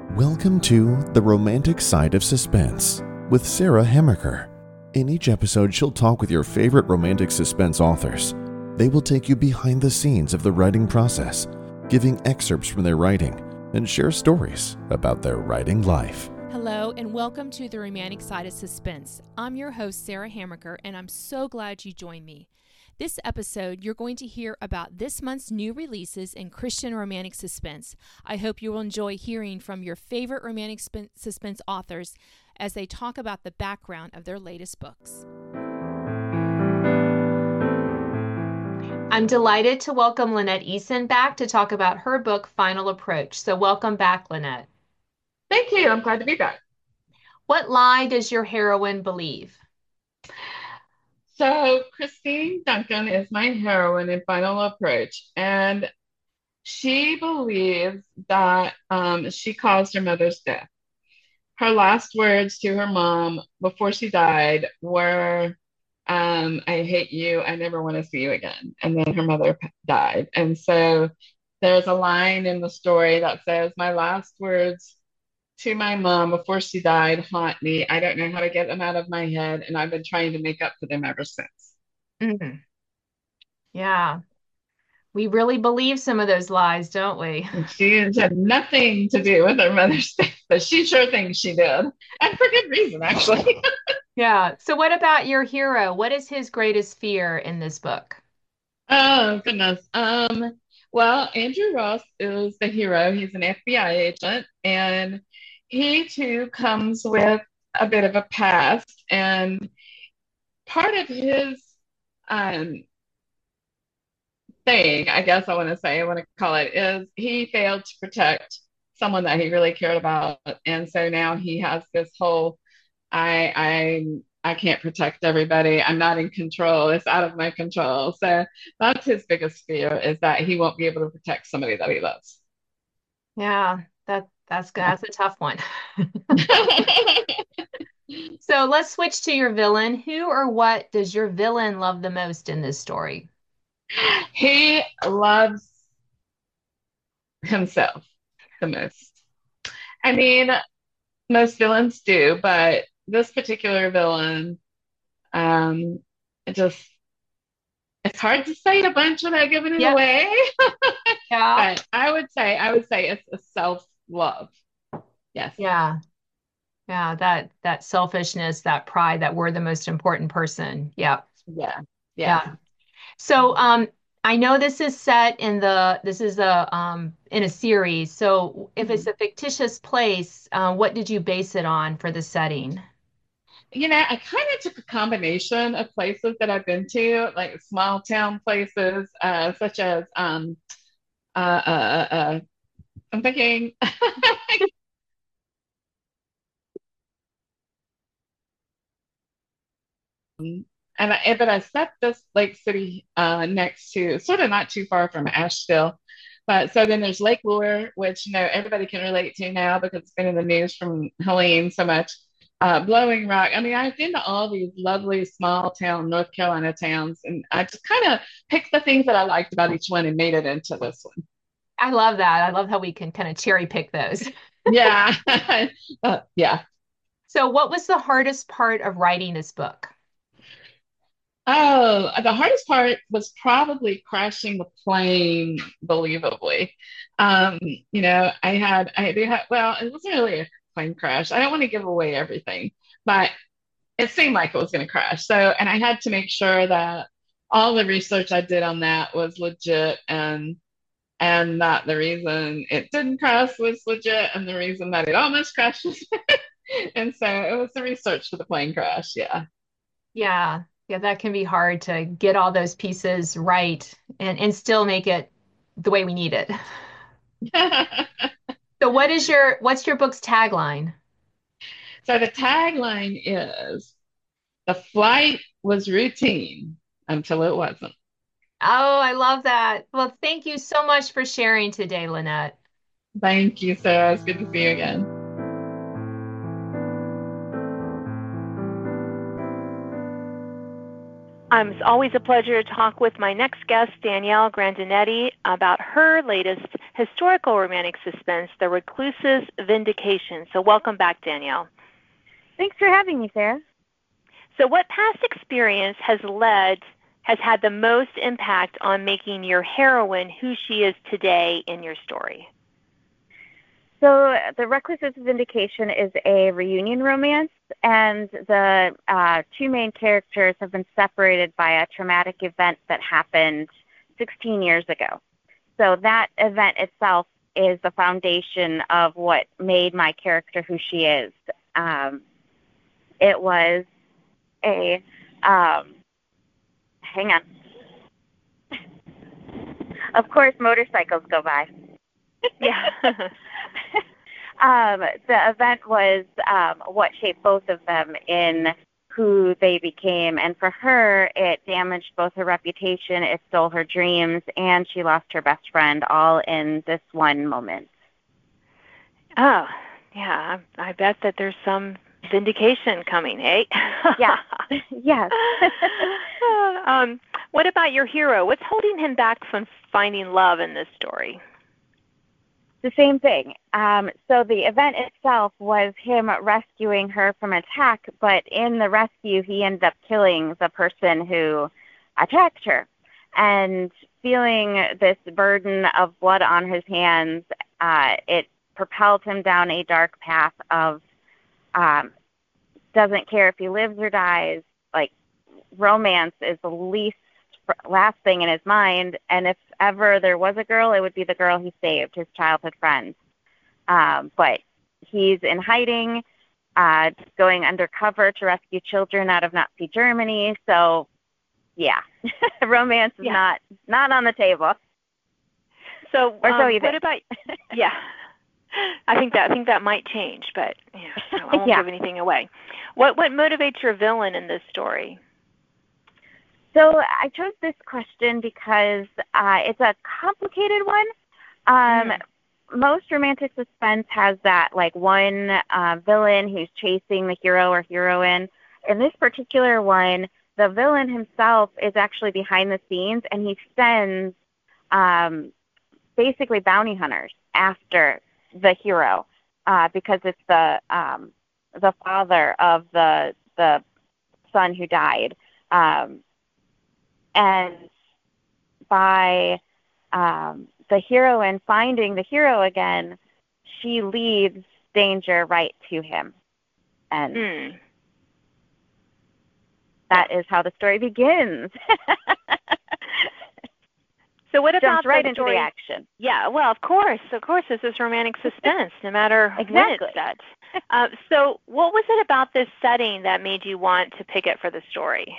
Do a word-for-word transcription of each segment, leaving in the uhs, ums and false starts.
Welcome to The Romantic Side of Suspense with Sarah Hamaker. In each episode, she'll talk with your favorite romantic suspense authors. They will take you behind the scenes of the writing process, giving excerpts from their writing, and share stories about their writing life. Hello, and welcome to The Romantic Side of Suspense. I'm your host, Sarah Hamaker, and I'm so glad you joined me. This episode, you're going to hear about this month's new releases in Christian romantic suspense. I hope you will enjoy hearing from your favorite romantic sp- suspense authors as they talk about the background of their latest books. I'm delighted to welcome Lynette Eason back to talk about her book, Final Approach. So welcome back, Lynette. Thank you. I'm glad to be back. What lie does your heroine believe? So Christine Duncan is my heroine in Final Approach, and she believes that um, she caused her mother's death. Her last words to her mom before she died were, um, I hate you. I never want to see you again. And then her mother p- died. And so there's a line in the story that says, my last words to my mom before she died haunt me. I don't know how to get them out of my head, and I've been trying to make up for them ever since. Mm-hmm. Yeah, we really believe some of those lies, don't we? And she has had nothing to do with her mother's death, but she sure thinks she did. And for good reason, actually. Yeah. So what about your hero? What is his greatest fear in this book? Oh, goodness. Um, well, Andrew Ross is the hero. He's an F B I agent, and he too comes with a bit of a past. And part of his um, thing, I guess I want to say, I want to call it, is he failed to protect someone that he really cared about. And so now he has this whole, I, I, I can't protect everybody. I'm not in control. It's out of my control. So that's his biggest fear, is that he won't be able to protect somebody that he loves. Yeah, that that's Yeah. that's a tough one. So let's switch to your villain. Who or what does your villain love the most in this story? He loves himself the most. I mean, most villains do, but this particular villain, um, it just it's hard to say a bunch without giving it Yep. away. Yeah. But I would say I would say it's a self-love. Yes. Yeah. Yeah. That that selfishness, that pride, that we're the most important person. Yeah. Yeah. Yes. Yeah. So um I know this is set in the this is a um in a series. So if it's Mhm. a fictitious place, uh, what did you base it on for the setting? You know, I kind of took a combination of places that I've been to, like small town places, uh, such as um, uh, uh, uh, uh, I'm thinking and I, but I set this Lake City uh, next to, sort of not too far from Asheville. But so then there's Lake Lure, which you know everybody can relate to now because it's been in the news from Helene so much. Uh, Blowing Rock. I mean, I've been to all these lovely small town North Carolina towns, and I just kind of picked the things that I liked about each one and made it into this one. I love that. I love how we can kind of cherry pick those. Yeah, uh, yeah. So what was the hardest part of writing this book? Oh, the hardest part was probably crashing the plane believably. Um, you know, I had, I did have, well, it wasn't really a plane crash. I don't want to give away everything, but it seemed like it was going to crash. So, and I had to make sure that all the research I did on that was legit and and that the reason it didn't crash was legit and the reason that it almost crashed was and so it was the research for the plane crash. Yeah. Yeah. Yeah, that can be hard to get all those pieces right and, and still make it the way we need it. So what is your what's your book's tagline? So the tagline is the flight was routine until it wasn't. Oh, I love that. Well, thank you so much for sharing today, Lynette. Thank you, Sarah. It's good to see you again. Um, it's always a pleasure to talk with my next guest, Danielle Grandinetti, about her latest historical romantic suspense, The Recluse's Vindication. So welcome back, Danielle. Thanks for having me, Sarah. So what past experience has led, has had the most impact on making your heroine who she is today in your story? So The Recluse's Vindication is a reunion romance, and the uh, two main characters have been separated by a traumatic event that happened sixteen years ago. So that event itself is the foundation of what made my character who she is. Um, it was a, um, hang on. Of course, motorcycles go by. Yeah. um, the event was um, what shaped both of them in who they became. And for her, it damaged both her reputation, it stole her dreams, and she lost her best friend all in this one moment. Oh, yeah. I, I bet that there's some vindication coming, eh? Yeah. Yes. um, what about your hero? What's holding him back from finding love in this story? The same thing. Um, so the event itself was him rescuing her from attack, but in the rescue, he ended up killing the person who attacked her. And feeling this burden of blood on his hands, uh, it propelled him down a dark path of um, doesn't care if he lives or dies. Like, romance is the least last thing in his mind, and if ever there was a girl, it would be the girl he saved, his childhood friend. Um, but he's in hiding, uh, going undercover to rescue children out of Nazi Germany. So, yeah, romance is yeah. not not on the table. So, or so um, you what think. about? Yeah, I think that I think that might change, but yeah, I won't yeah. give anything away. What what motivates your villain in this story? So I chose this question because uh, it's a complicated one. Um, mm. Most romantic suspense has that, like, one uh, villain who's chasing the hero or heroine. In this particular one, the villain himself is actually behind the scenes, and he sends um, basically bounty hunters after the hero uh, because it's the um, the father of the the son who died. Um, And by um, the heroine finding the hero again, she leads danger right to him. And mm. that is how the story begins. So what about Jumps right the into story? the action. Yeah, well, of course. Of course, this is romantic suspense, no matter exactly. when it's set. Uh, so what was it about this setting that made you want to pick it for the story?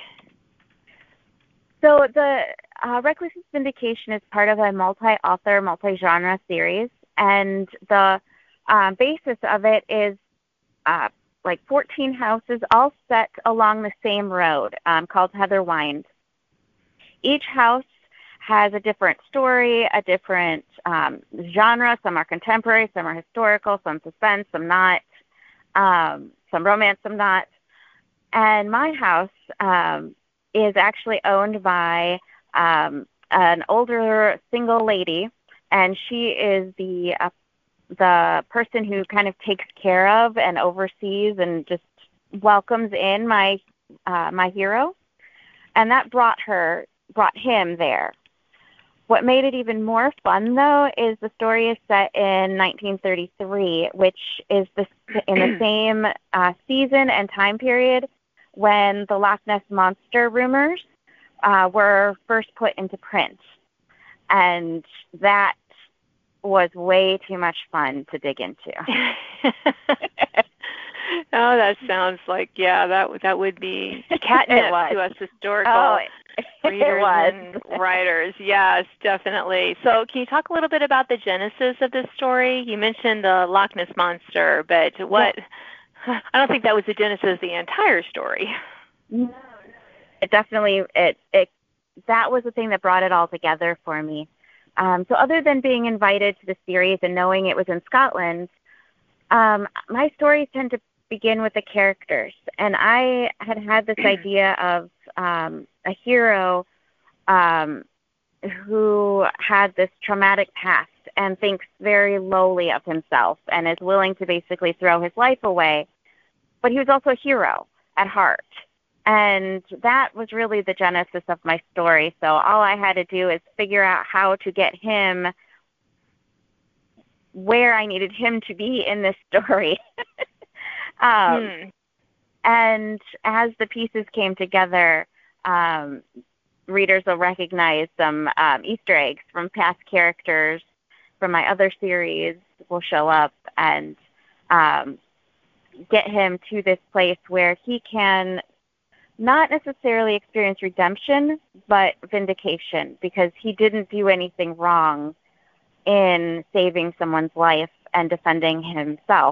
So the uh, Recluse's Vindication is part of a multi-author, multi-genre series, and the uh, basis of it is uh, like fourteen houses all set along the same road um, called Heatherwind. Each house has a different story, a different um, genre. Some are contemporary, some are historical, some suspense, some not, um, some romance, some not. And my house um, is actually owned by um, an older single lady, and she is the uh, the person who kind of takes care of and oversees and just welcomes in my uh, my hero, and that brought her brought him there. What made it even more fun, though, is the story is set in nineteen thirty-three, which is the, in the same uh, season and time period when the Loch Ness Monster rumors uh, were first put into print. And that was way too much fun to dig into. Oh, that sounds like, yeah, that that would be catnip to us historical oh, readers was. and writers. Yes, definitely. So can you talk a little bit about the genesis of this story? You mentioned the Loch Ness Monster, but what... Yeah. I don't think that was the genesis of the entire story. No, it definitely, it, it, that was the thing that brought it all together for me. Um, so other than being invited to the series and knowing it was in Scotland, um, my stories tend to begin with the characters. And I had had this idea of um, a hero um, who had this traumatic past and thinks very lowly of himself and is willing to basically throw his life away. But he was also a hero at heart. And that was really the genesis of my story. So all I had to do is figure out how to get him where I needed him to be in this story. um, hmm. And as the pieces came together, um, readers will recognize some um, Easter eggs from past characters from my other series will show up and um, get him to this place where he can not necessarily experience redemption, but vindication, because he didn't do anything wrong in saving someone's life and defending himself,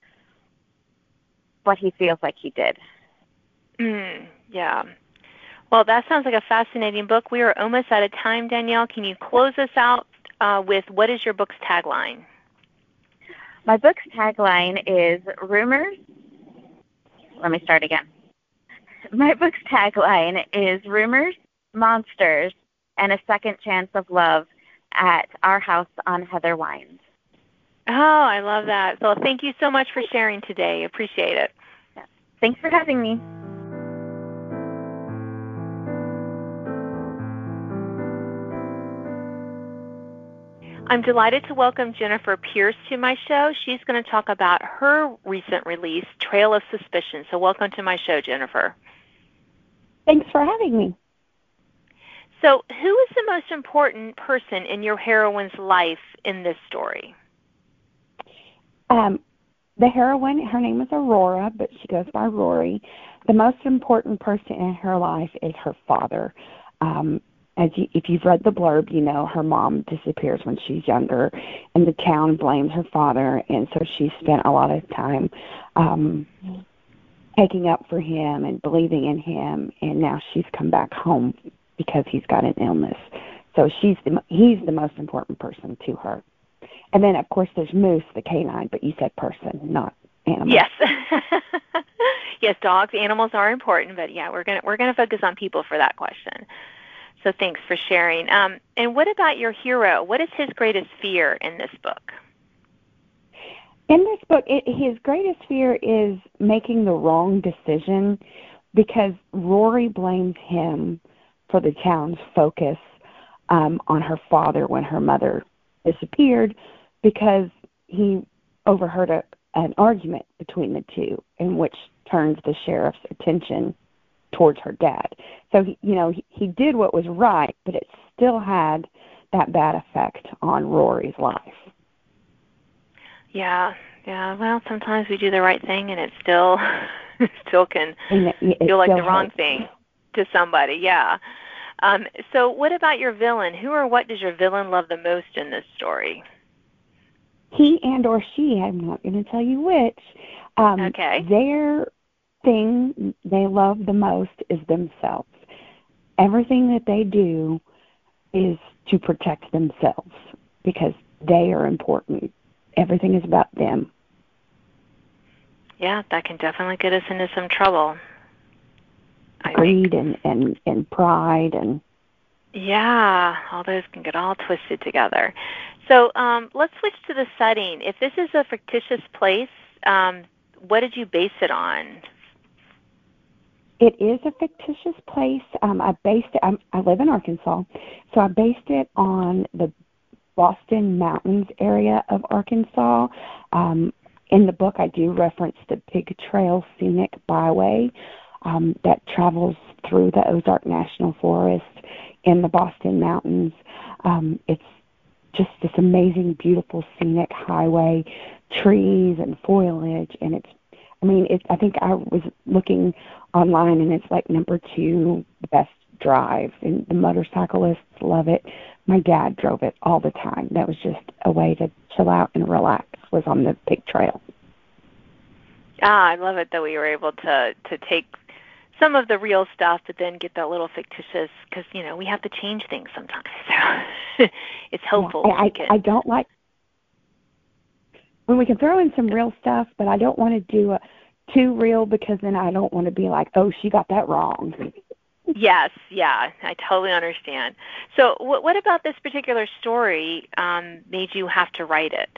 but he feels like he did. Mm, yeah. Well, that sounds like a fascinating book. We are almost out of time, Danielle. Can you close us out uh, with what is your book's tagline? My book's tagline is rumors. Let me start again. My book's tagline is rumors, monsters, and a second chance of love at our house on Heather Wines. Oh, I love that. So thank you so much for sharing today. Appreciate it. Yeah. Thanks for having me. I'm delighted to welcome Jennifer Pierce to my show. She's going to talk about her recent release, Trail of Suspicion. So welcome to my show, Jennifer. Thanks for having me. So who is the most important person in your heroine's life in this story? Um, the heroine, her name is Aurora, but she goes by Rory. The most important person in her life is her father. Um, as you, if you've read the blurb, you know her mom disappears when she's younger, and the town blames her father, and so she spent a lot of time um, taking up for him and believing in him, and now she's come back home because he's got an illness. So she's the, he's the most important person to her. And then, of course, there's Moose, the canine, but you said person, not animal. Yes. Yes, dogs, animals are important, but yeah, we're gonna we're gonna focus on people for that question. So thanks for sharing. Um, and what about your hero? What is his greatest fear in this book? In this book, it, his greatest fear is making the wrong decision because Rory blames him for the town's focus um, on her father when her mother disappeared because he overheard a, an argument between the two in which turned the sheriff's attention towards her dad. So, he, you know, he, he did what was right, but it still had that bad effect on Rory's life. Yeah, yeah. Well, sometimes we do the right thing and it still it still can it, it feel like the wrong hurts. thing to somebody, yeah. Um, so what about your villain? Who or what does your villain love the most in this story? He and or she, I'm not going to tell you which. Um, okay. Their thing they love the most is themselves. Everything that they do is to protect themselves because they are important. Everything is about them. Yeah, that can definitely get us into some trouble. Greed and, and, and pride and yeah, all those can get all twisted together. So um, let's switch to the setting. If this is a fictitious place, um, what did you base it on? It is a fictitious place. Um, I based it. I'm, I live in Arkansas, so I based it on the Boston Mountains area of Arkansas. Um, in the book, I do reference the Pig Trail Scenic Byway um, that travels through the Ozark National Forest in the Boston Mountains. Um, it's just this amazing, beautiful, scenic highway, trees and foliage, and it's, I mean, it, I think I was looking online, and it's like number two best drive, and the motorcyclists love it. My dad drove it all the time. That was just a way to chill out and relax, was on the Pig Trail. Ah, I love it that we were able to, to take some of the real stuff, but then get that little fictitious, because, you know, we have to change things sometimes. So it's helpful. Yeah, I, I, I don't like when we can throw in some real stuff, but I don't want to do a too real because then I don't want to be like, oh, she got that wrong. Yes, yeah, I totally understand. So what, what about this particular story um, made you have to write it?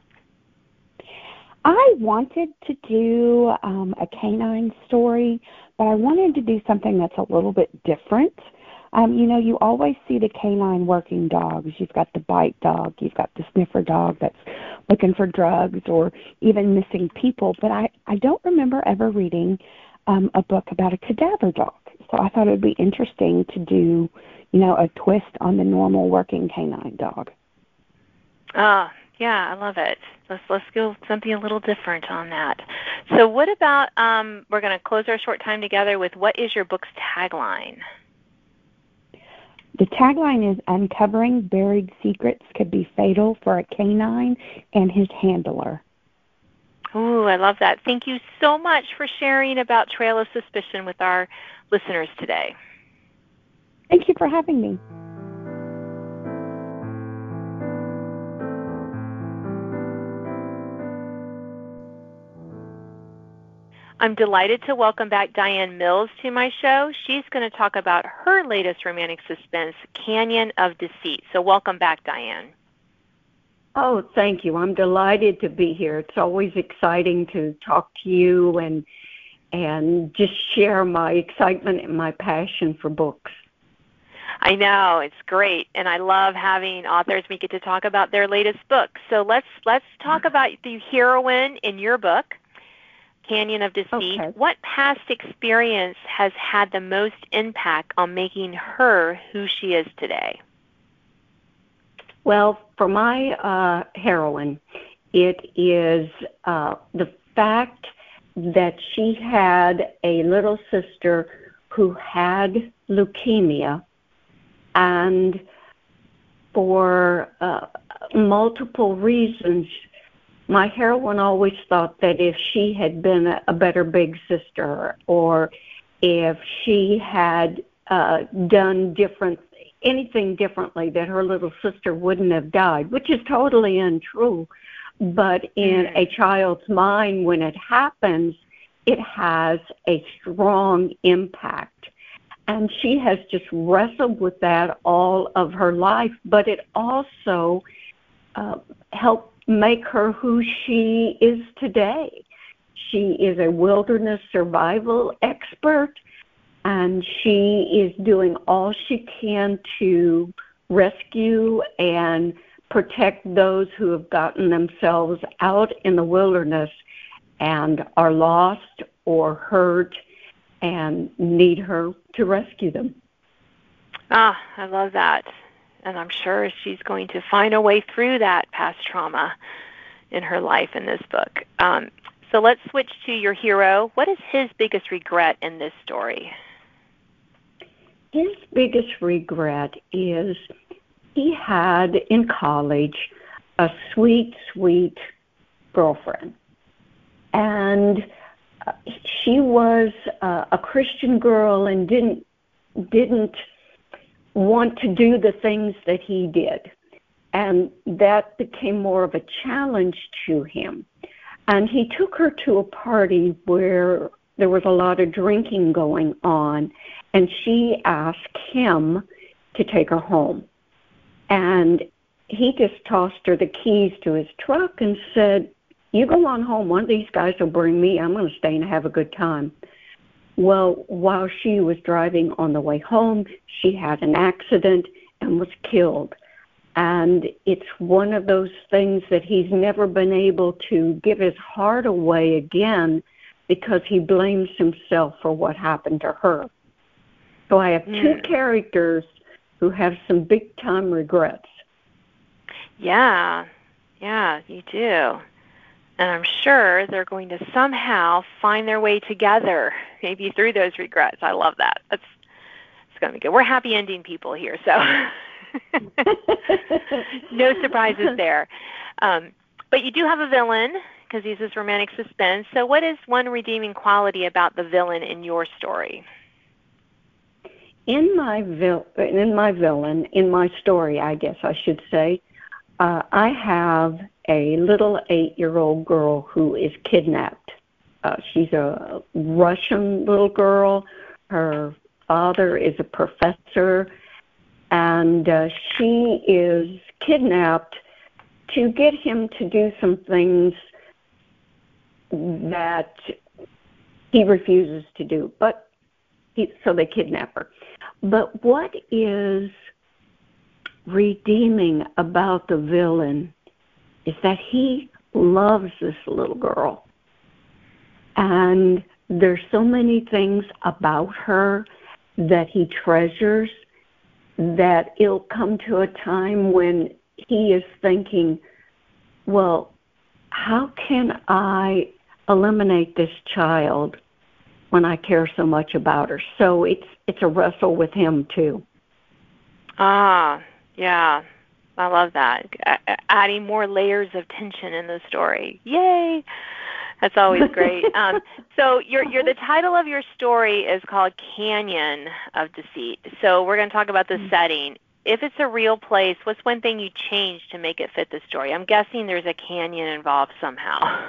I wanted to do um, a canine story, but I wanted to do something that's a little bit different. Um, you know, you always see the canine working dogs. You've got the bite dog. You've got the sniffer dog that's looking for drugs or even missing people. But I, I don't remember ever reading um, a book about a cadaver dog. So I thought it would be interesting to do, you know, a twist on the normal working canine dog. Ah, yeah, I love it. Let's let's go something a little different on that. So what about, um, we're going to close our short time together with what is your book's tagline? The tagline is uncovering buried secrets could be fatal for a canine and his handler. Ooh, I love that. Thank you so much for sharing about Trail of Suspicion with our listeners today. Thank you for having me. I'm delighted to welcome back Diane Mills to my show. She's going to talk about her latest romantic suspense, Canyon of Deceit. So welcome back, Diane. Oh, thank you. I'm delighted to be here. It's always exciting to talk to you and and just share my excitement and my passion for books. I know, it's great, and I love having authors we get to talk about their latest books. So let's let's talk about the heroine in your book, Canyon of Deceit. Okay. What past experience has had the most impact on making her who she is today? Well, for my uh, heroine, it is uh, the fact that she had a little sister who had leukemia, and for uh, multiple reasons, my heroine always thought that if she had been a, a better big sister, or if she had uh, done different anything differently, that her little sister wouldn't have died, which is totally untrue. But in a child's mind, when it happens, it has a strong impact. And she has just wrestled with that all of her life, but it also uh, helped make her who she is today. She is a wilderness survival expert, and she is doing all she can to rescue and protect those who have gotten themselves out in the wilderness and are lost or hurt and need her to rescue them. Ah, I love that. And I'm sure she's going to find a way through that past trauma in her life in this book. Um, so let's switch to your hero. What is his biggest regret in this story? His biggest regret is he had in college a sweet, sweet girlfriend. And she was uh, a Christian girl and didn't didn't want to do the things that he did. And that became more of a challenge to him. And he took her to a party where there was a lot of drinking going on, and she asked him to take her home. And he just tossed her the keys to his truck and said, you go on home. One of these guys will bring me. I'm going to stay and have a good time. Well, while she was driving on the way home, she had an accident and was killed. And it's one of those things that he's never been able to give his heart away again because he blames himself for what happened to her. So I have two mm. characters who have some big-time regrets. Yeah, yeah, you do. And I'm sure they're going to somehow find their way together, maybe through those regrets. I love that. That's it's going to be good. We're happy ending people here, so no surprises there. Um, but you do have a villain, because he's this romantic suspense. So what is one redeeming quality about the villain in your story? In my vil- in my villain, in my story, I guess I should say, uh, I have a little eight-year-old girl who is kidnapped. uh, she's a Russian little girl. Her father is a professor, and uh, she is kidnapped to get him to do some things that he refuses to do. But he, so they kidnap her. But what is redeeming about the villain is that he loves this little girl. And there's so many things about her that he treasures that it'll come to a time when he is thinking, well, how can I eliminate this child when I care so much about her? So it's it's a wrestle with him too. Ah, yeah. I love that. Adding more layers of tension in the story. Yay! That's always great. um, so your, your, the title of your story is called Canyon of Deceit. So we're going to talk about the mm-hmm. setting. If it's a real place, what's one thing you changed to make it fit the story? I'm guessing there's a canyon involved somehow.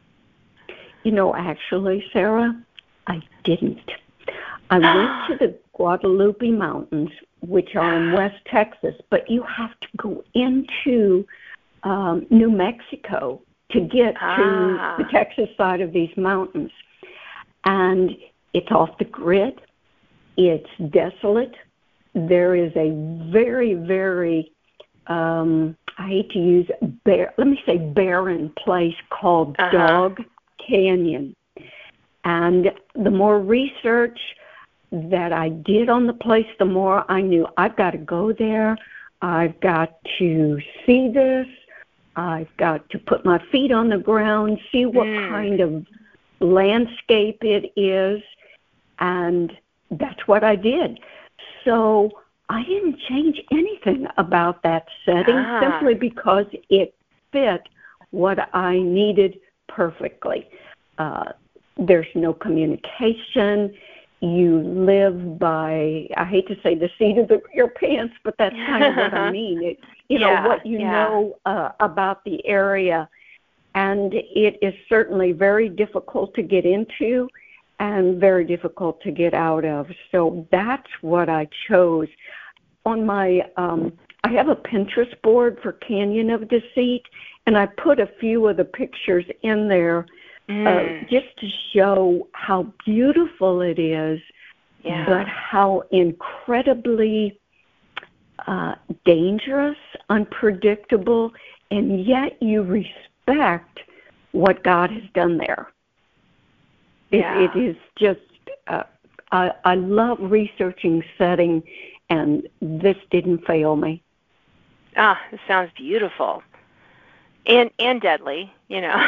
You know, actually, Sarah, I didn't. I went to the Guadalupe Mountains, which are in West Texas, but you have to go into um, New Mexico to get ah. to the Texas side of these mountains. And it's off the grid. It's desolate. There is a very, very, um, I hate to use, bar- let me say barren place called uh-huh. Dog Canyon. And the more research that I did on the place, the more I knew I've got to go there. I've got to see this. I've got to put my feet on the ground, see what mm. kind of landscape it is, and that's what I did. So I didn't change anything about that setting ah. simply because it fit what I needed perfectly. Uh, there's no communication. You live by, I hate to say the seat of the, your pants, but that's kind of what I mean. It, you yeah, know, what you yeah. know uh, about the area. And it is certainly very difficult to get into and very difficult to get out of. So that's what I chose. On my, um, I have a Pinterest board for Canyon of Deceit, and I put a few of the pictures in there Mm. Uh, just to show how beautiful it is, yeah. but how incredibly uh, dangerous, unpredictable, and yet you respect what God has done there. It, yeah. it is just, uh, I, I love researching setting, and this didn't fail me. Ah, it sounds beautiful. And and deadly, you know.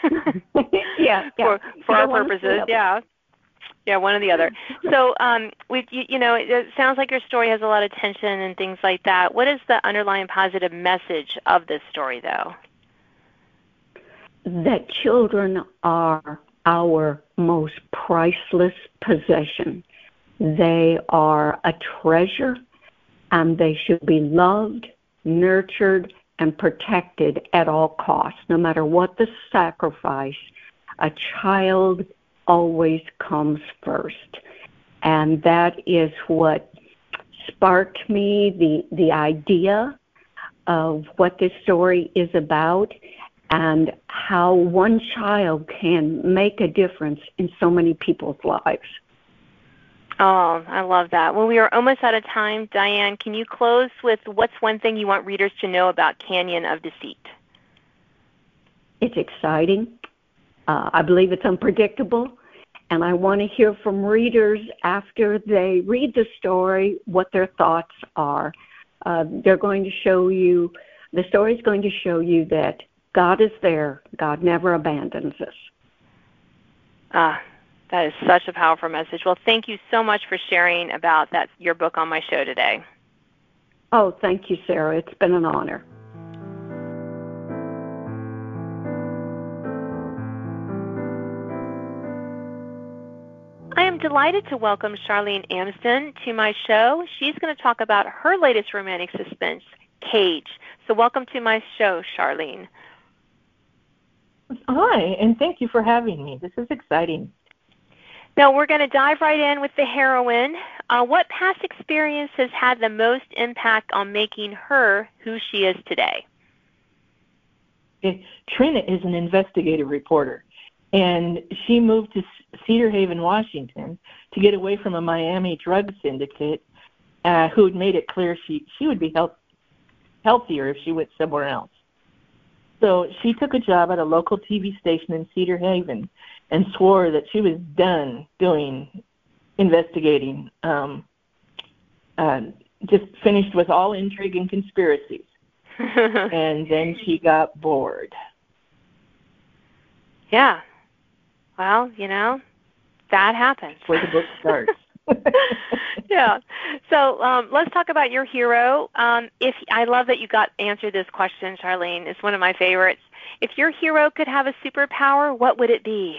yeah, yeah. For for our purposes, yeah. Yeah, one or the other. So, um, with you, you know, it, it sounds like your story has a lot of tension and things like that. What is the underlying positive message of this story, though? That children are our most priceless possession. They are a treasure, and they should be loved, nurtured, and protected at all costs. No matter what the sacrifice, a child always comes first. And that is what sparked me, the, the idea of what this story is about and how one child can make a difference in so many people's lives. Oh, I love that. Well, we are almost out of time. Diane, can you close with what's one thing you want readers to know about Canyon of Deceit? It's exciting. Uh, I believe it's unpredictable. And I want to hear from readers after they read the story what their thoughts are. Uh, they're going to show you, the story is going to show you that God is there. God never abandons us. Ah. That is such a powerful message. Well, thank you so much for sharing about that your book on my show today. Oh, thank you, Sarah. It's been an honor. I am delighted to welcome Charlene Amsden to my show. She's going to talk about her latest romantic suspense, Cage. So welcome to my show, Charlene. Hi, and thank you for having me. This is exciting. Now, we're going to dive right in with the heroine. Uh, what past experience has had the most impact on making her who she is today? Okay. Trina is an investigative reporter, and she moved to Cedar Haven, Washington, to get away from a Miami drug syndicate uh, who had made it clear she, she would be health, healthier if she went somewhere else. So she took a job at a local T V station in Cedar Haven and swore that she was done doing investigating, um, uh, just finished with all intrigue and conspiracies. And then she got bored. Yeah. Well, you know, that happens. That's where the book starts. Yeah. So um, let's talk about your hero. Um, if I love that you got answered this question, Charlene. It's one of my favorites. If your hero could have a superpower, what would it be?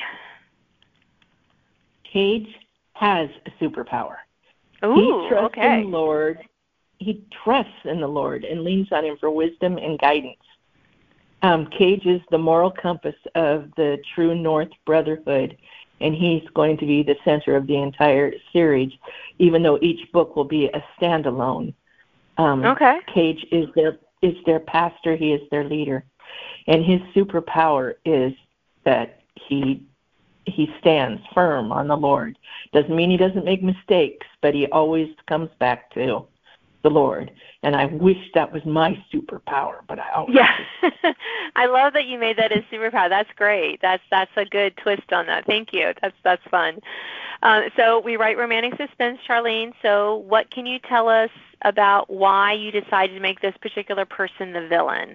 Cage has a superpower. Ooh, he trusts okay. in the Lord. He trusts in the Lord and leans on Him for wisdom and guidance. Um, Cage is the moral compass of the True North Brotherhood, and he's going to be the center of the entire series, even though each book will be a standalone. Um, okay. Cage is their is their pastor. He is their leader, and his superpower is that he he stands firm on the Lord. Doesn't mean he doesn't make mistakes, but he always comes back to the Lord. And I wish that was my superpower, but I always yeah. I love that you made that a superpower. That's great. That's that's a good twist on that. Thank you. That's that's fun. Uh, so we write romantic suspense, Charlene. So what can you tell us about why you decided to make this particular person the villain?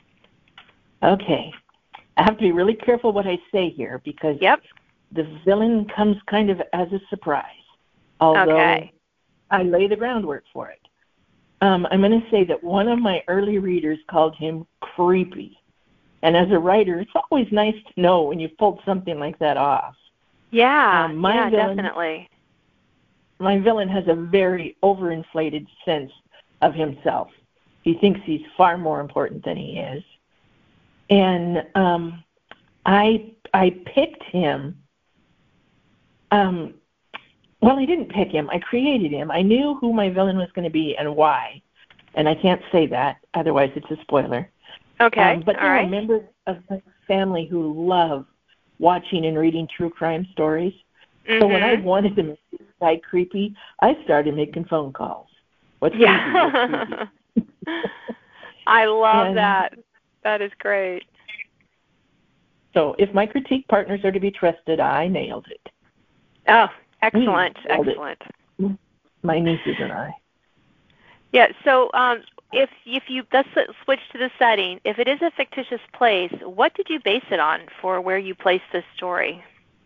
Okay. I have to be really careful what I say here because yep. the villain comes kind of as a surprise, although okay. I lay the groundwork for it. Um, I'm going to say that one of my early readers called him creepy. And as a writer, it's always nice to know when you've pulled something like that off. Yeah, um, my yeah, villain, definitely. My villain has a very overinflated sense of himself. He thinks he's far more important than he is. And um, I I picked him. Um, well, I didn't pick him. I created him. I knew who my villain was going to be and why. And I can't say that, otherwise it's a spoiler. Okay, um, But all there right. are members of my family who love watching and reading true crime stories. Mm-hmm. So when I wanted to make this guy creepy, I started making phone calls. What's yeah. creepy? What's creepy? I love and, that. That is great. So if my critique partners are to be trusted, I nailed it. Oh, excellent, nailed excellent. It. My nieces and I. Yeah, so um, if if you let's switch to the setting. If it is a fictitious place, what did you base it on for where you placed this story?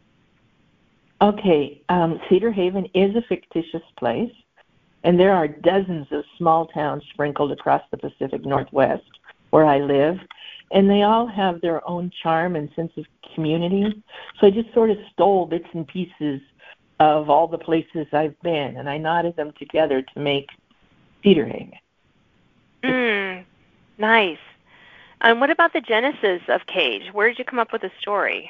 Okay, um, Cedar Haven is a fictitious place, and there are dozens of small towns sprinkled across the Pacific Northwest where I live, and they all have their own charm and sense of community. So I just sort of stole bits and pieces of all the places I've been, and I knotted them together to make Cedar Haven. Mm, nice. And what about the genesis of Cage? Where did you come up with the story?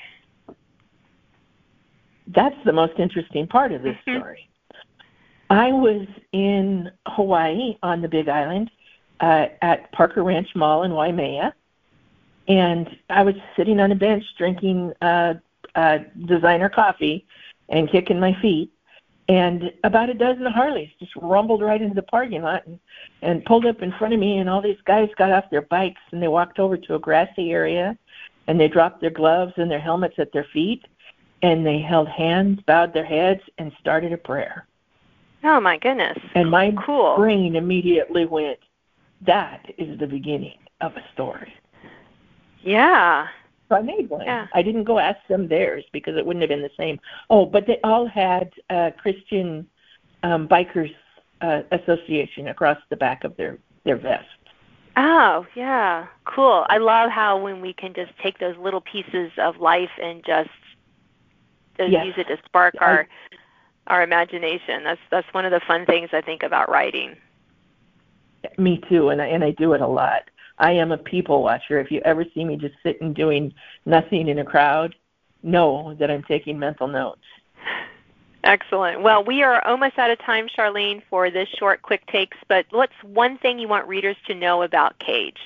That's the most interesting part of this mm-hmm. story. I was in Hawaii on the Big Island uh, at Parker Ranch Mall in Waimea, and I was sitting on a bench drinking uh, uh, designer coffee and kicking my feet, and about a dozen Harleys just rumbled right into the parking lot and, and pulled up in front of me, and all these guys got off their bikes, and they walked over to a grassy area, and they dropped their gloves and their helmets at their feet, and they held hands, bowed their heads, and started a prayer. Oh, my goodness. And my cool. brain immediately went, that is the beginning of a story. Yeah. So I made one. Yeah. I didn't go ask them theirs because it wouldn't have been the same. Oh, but they all had uh, Christian um, Bikers uh, Association across the back of their, their vest. Oh, yeah. Cool. I love how when we can just take those little pieces of life and just, just yes. use it to spark I, our our imagination. That's that's one of the fun things I think about writing. Me too, and I, and I do it a lot. I am a people watcher. If you ever see me just sitting doing nothing in a crowd, know that I'm taking mental notes. Excellent. Well, we are almost out of time, Charlene, for this short, quick takes, but what's one thing you want readers to know about Cage?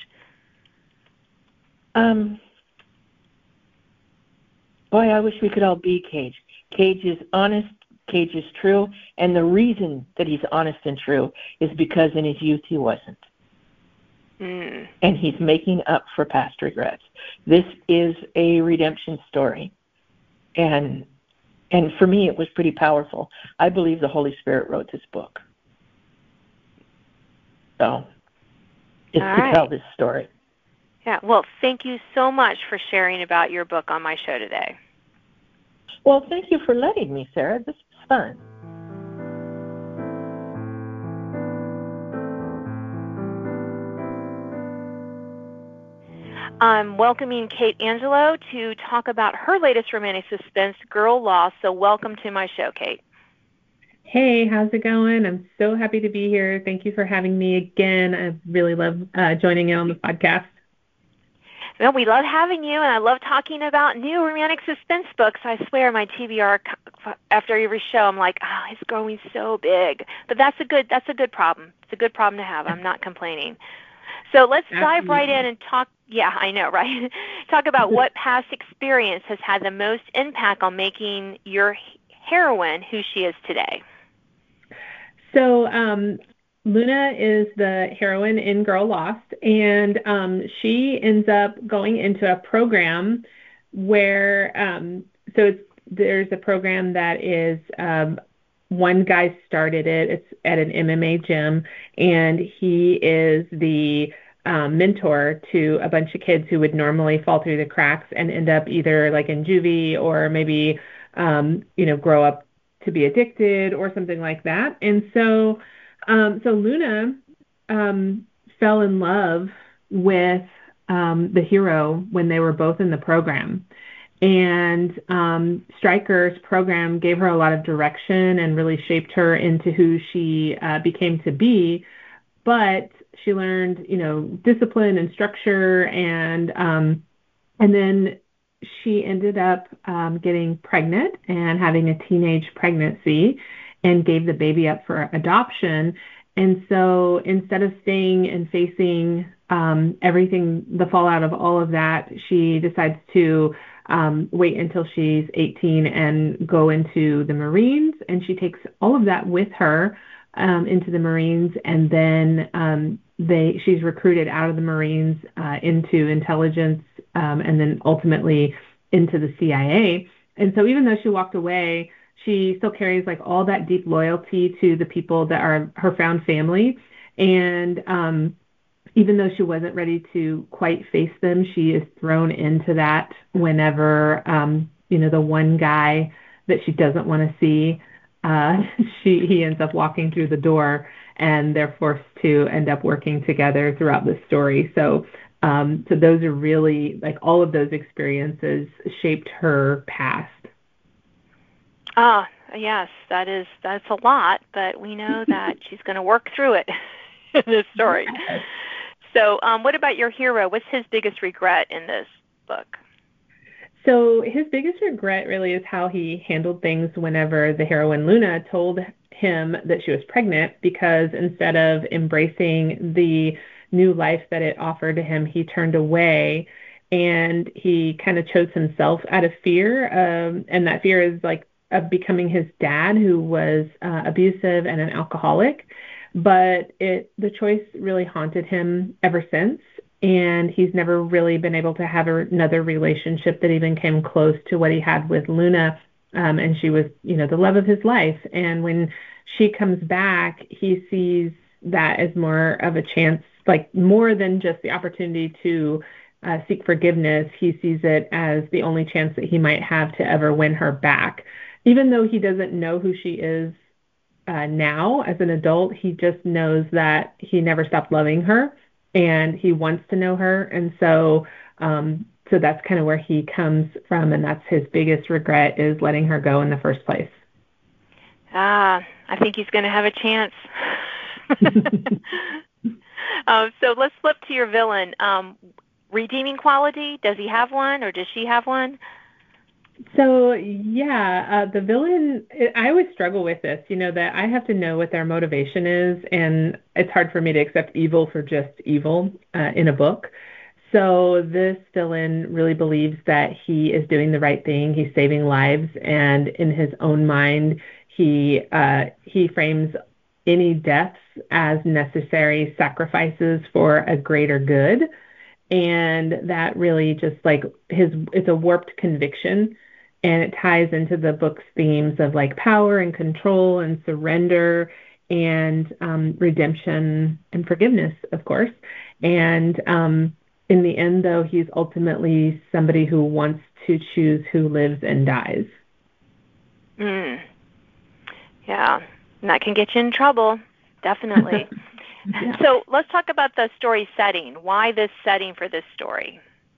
Um, boy, I wish we could all be Cage. Cage is honest, Cage is true, and the reason that he's honest and true is because in his youth he wasn't. Mm. And he's making up for past regrets. This is a redemption story. And and for me, it was pretty powerful. I believe the Holy Spirit wrote this book. So, it's All to right. tell this story. Yeah, well, thank you so much for sharing about your book on my show today. Well, thank you for letting me, Sarah. This was fun. I'm welcoming Kate Angelo to talk about her latest romantic suspense, Girl Lost. So welcome to my show, Kate. Hey, how's it going? I'm so happy to be here. Thank you for having me again. I really love uh, joining in on the podcast. Well, we love having you, and I love talking about new romantic suspense books. I swear my T B R, after every show, I'm like, oh, it's growing so big. But that's a good, that's a good problem. It's a good problem to have. I'm not complaining. So let's Absolutely. dive right in and talk. Yeah, I know, right? Talk about what past experience has had the most impact on making your heroine who she is today. So um, Luna is the heroine in Girl Lost, and um, she ends up going into a program where, um, so it's, there's a program that is, um, one guy started it. It's at an M M A gym, and he is the um, mentor to a bunch of kids who would normally fall through the cracks and end up either like in juvie or maybe, um, you know, grow up to be addicted or something like that. And so, um, so Luna um, fell in love with um, the hero when they were both in the program. And um, Stryker's program gave her a lot of direction and really shaped her into who she uh, became to be. But she learned, you know, discipline and structure, and um, and then she ended up um, getting pregnant and having a teenage pregnancy, and gave the baby up for adoption. And so instead of staying and facing um, everything, the fallout of all of that, she decides to um, wait until she's eighteen and go into the Marines. And she takes all of that with her um, into the Marines. And then um, they she's recruited out of the Marines uh, into intelligence, um, and then ultimately into the C I A. And so even though she walked away, she still carries like all that deep loyalty to the people that are her found family. And um, even though she wasn't ready to quite face them, she is thrown into that whenever, um, you know, the one guy that she doesn't want to see, uh, she he ends up walking through the door, and they're forced to end up working together throughout the story. So, um, so those are really, like, all of those experiences shaped her past. Ah, yes, that is, that's a lot, but we know that she's going to work through it in this story. Yes. So um, what about your hero? What's his biggest regret in this book? So his biggest regret really is how he handled things whenever the heroine Luna told him that she was pregnant, because instead of embracing the new life that it offered to him, he turned away, and he kind of chose himself out of fear. Um, and that fear is like of becoming his dad, who was uh, abusive and an alcoholic. But it the choice really haunted him ever since, and he's never really been able to have another relationship that even came close to what he had with Luna, um, and she was, you know, the love of his life. And when she comes back, he sees that as more of a chance, like more than just the opportunity to uh, seek forgiveness. He sees it as the only chance that he might have to ever win her back. Even though he doesn't know who she is uh, now as an adult, he just knows that he never stopped loving her, and he wants to know her. And so um, so that's kind of where he comes from, and that's his biggest regret, is letting her go in the first place. Ah, I think he's going to have a chance. um, so let's flip to your villain. Um, redeeming quality, does he have one or does she have one? So, yeah, uh, the villain, I always struggle with this, you know, that I have to know what their motivation is, and it's hard for me to accept evil for just evil uh, in a book. So this villain really believes that he is doing the right thing. He's saving lives, and in his own mind, he uh, he frames any deaths as necessary sacrifices for a greater good. And that really just like his, it's a warped conviction, and it ties into the book's themes of like power and control and surrender and um, redemption and forgiveness, of course. And um, in the end, though, he's ultimately somebody who wants to choose who lives and dies. Mm. Yeah, and that can get you in trouble, definitely. Yeah. So let's talk about the story setting. Why this setting for this story?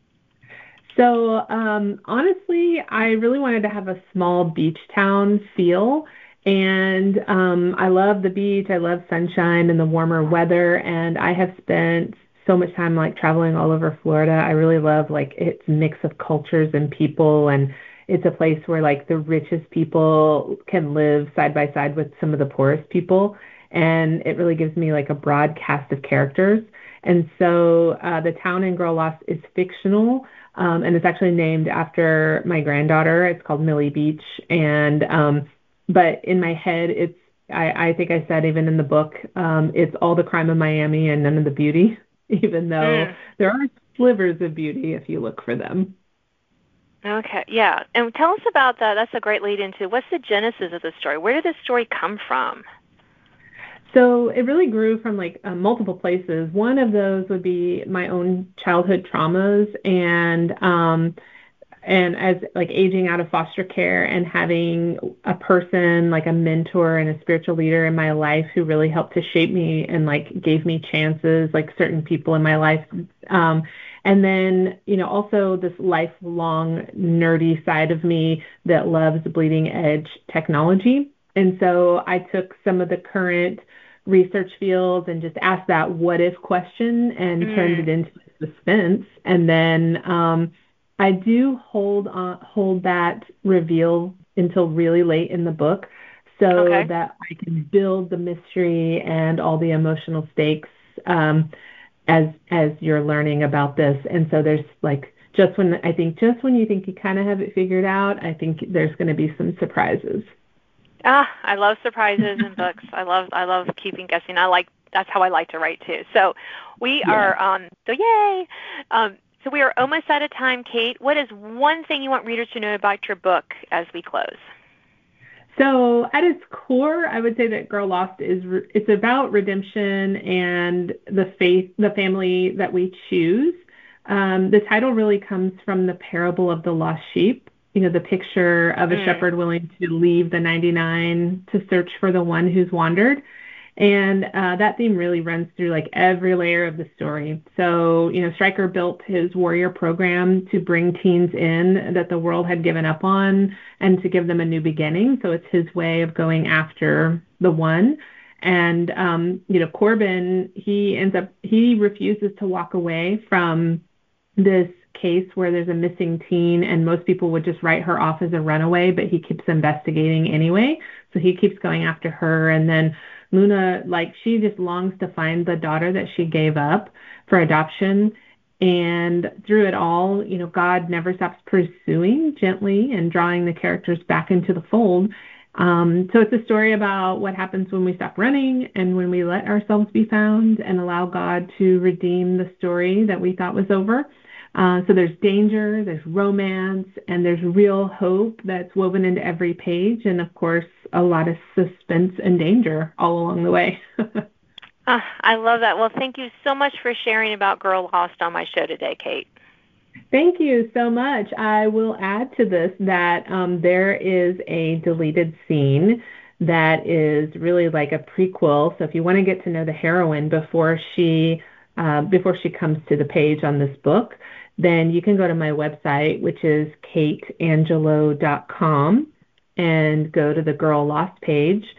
So um, honestly, I really wanted to have a small beach town feel. And um, I love the beach. I love sunshine and the warmer weather. And I have spent so much time like traveling all over Florida. I really love like its mix of cultures and people. And it's a place where like the richest people can live side by side with some of the poorest people. And it really gives me like a broad cast of characters. And so uh, the town in Girl Lost is fictional, um, and it's actually named after my granddaughter. It's called Millie Beach. And um, but in my head, it's I, I think I said even in the book, um, it's all the crime of Miami and none of the beauty, even though mm. there are slivers of beauty if you look for them. Okay, yeah. And tell us about that. That's a great lead into what's the genesis of the story? Where did this story come from? So it really grew from like uh, multiple places. One of those would be my own childhood traumas, and um, and as like aging out of foster care and having a person like a mentor and a spiritual leader in my life who really helped to shape me and like gave me chances, like certain people in my life. Um, and then, you know, also this lifelong nerdy side of me that loves bleeding edge technology. And so I took some of the current research fields and just asked that what if question and mm. turned it into suspense. And then um, I do hold on, hold that reveal until really late in the book so okay. that I can build the mystery and all the emotional stakes um, as as you're learning about this. And so there's like just when I think just when you think you kind of have it figured out, I think there's going to be some surprises. Ah, I love surprises in books. I love I love keeping guessing. I like that's how I like to write too. So we yeah. are um so yay. Um so we are almost out of time, Kate. What is one thing you want readers to know about your book as we close? So at its core, I would say that Girl Lost is re- it's about redemption and the faith, the family that we choose. Um, the title really comes from the parable of the lost sheep. You know, the picture of a mm. shepherd willing to leave the ninety-nine to search for the one who's wandered. And uh, that theme really runs through like every layer of the story. So, you know, Stryker built his warrior program to bring teens in that the world had given up on and to give them a new beginning. So it's his way of going after the one. And, um, you know, Corbin, he ends up, he refuses to walk away from this case where there's a missing teen and most people would just write her off as a runaway, but he keeps investigating anyway. So he keeps going after her. And then Luna, like, she just longs to find the daughter that she gave up for adoption. And through it all, you know, God never stops pursuing gently and drawing the characters back into the fold. Um, so it's a story about what happens when we stop running and when we let ourselves be found and allow God to redeem the story that we thought was over. Uh, so there's danger, there's romance, and there's real hope that's woven into every page. And, of course, a lot of suspense and danger all along the way. uh, I love that. Well, thank you so much for sharing about Girl Lost on my show today, Kate. Thank you so much. I will add to this that um, there is a deleted scene that is really like a prequel. So if you want to get to know the heroine before she uh, before she comes to the page on this book, then you can go to my website, which is kate angelo dot com, and go to the Girl Lost page.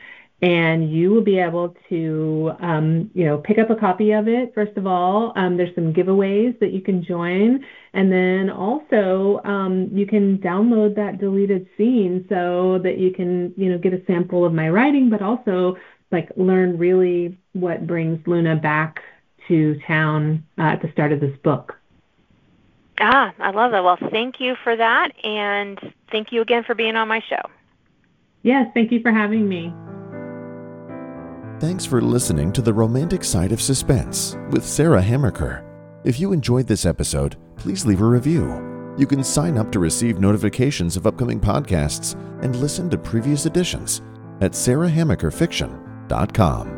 and you will be able to, um, you know, pick up a copy of it. First of all, um, there's some giveaways that you can join, and then also um, you can download that deleted scene so that you can, you know, get a sample of my writing, but also like learn really what brings Luna back to town uh, at the start of this book. Ah, I love that. Well, thank you for that, and thank you again for being on my show. Yes, thank you for having me. Thanks for listening to The Romantic Side of Suspense with Sarah Hammaker. If you enjoyed this episode, please leave a review. You can sign up to receive notifications of upcoming podcasts and listen to previous editions at sarah hammaker fiction dot com.